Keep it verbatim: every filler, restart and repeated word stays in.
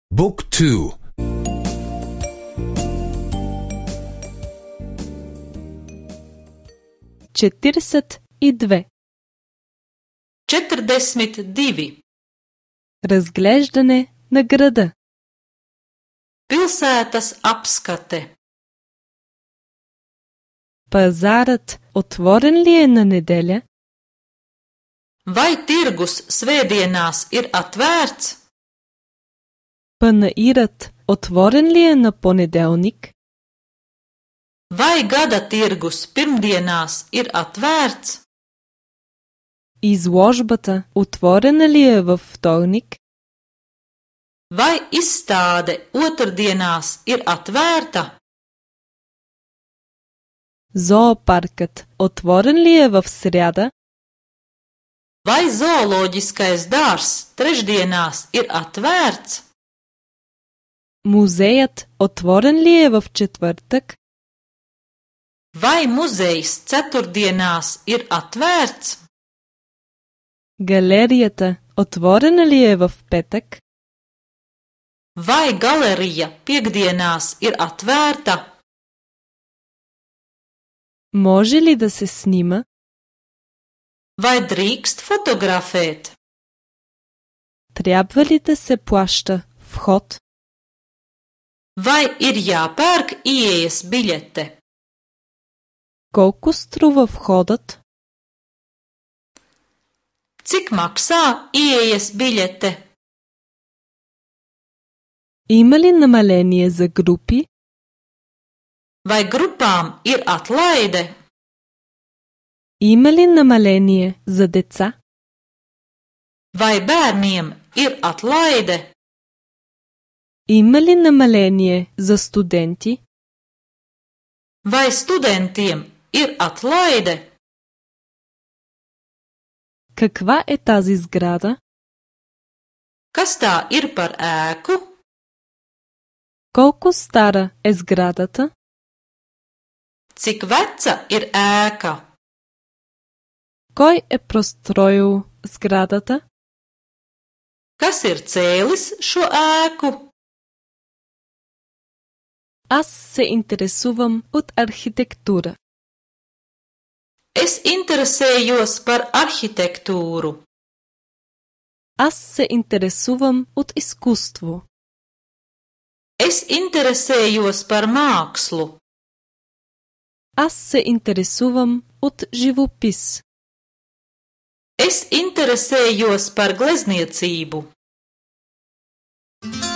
Book two. Четиридесет и две. Četrdesmit divi. Разглеждане на града. Pilsētas apskate. Пазарът отворен ли е на неделя? Vai tirgus svētdienās ir atvērts? Панаирът отворен ли е на понеделник? Vai gada tirgus pirmdienās ir atvērts? Изложбата отворена ли е във вторник? Vai izstāde otrdienās ir atvērta? Зоопаркът отворен ли е в сряда? Vai zooloģiskais dārzs trešdienās ir atvērts? Музеят отворен ли е в четвъртък? Vai muzejs ceturtdienās ir atvērts? Галерията отворена ли е в петък? Vai galerija piekdienās ir atvērta? Може ли да се снима? Vai drīkst fotografēt? Трябва ли да се плаща вход? Vai ir jāpērk ieejas biļete? Колко струва входът? Cik maksā ieejas biļete? Има ли намаление за групи? Vai grupām ir atlaide? Има ли намаление за деца? Vai bērniem ir atlaide? Има ли намаление за студенти? Vai studentiem ir atlaide? Каква е тази сграда? Kas tā ir par ēku? Колко стара е сградата? Cik veca ir ēka? Кой е простроил сградата? Kas ir cēlis šo ēku? Аз се интересувам от архитектура. Es interesējos par arhitektūru. Аз се интересувам от изкуство. Es interesējos par mākslu. Аз се интересувам от живопис. Es interesējos par glezniecību.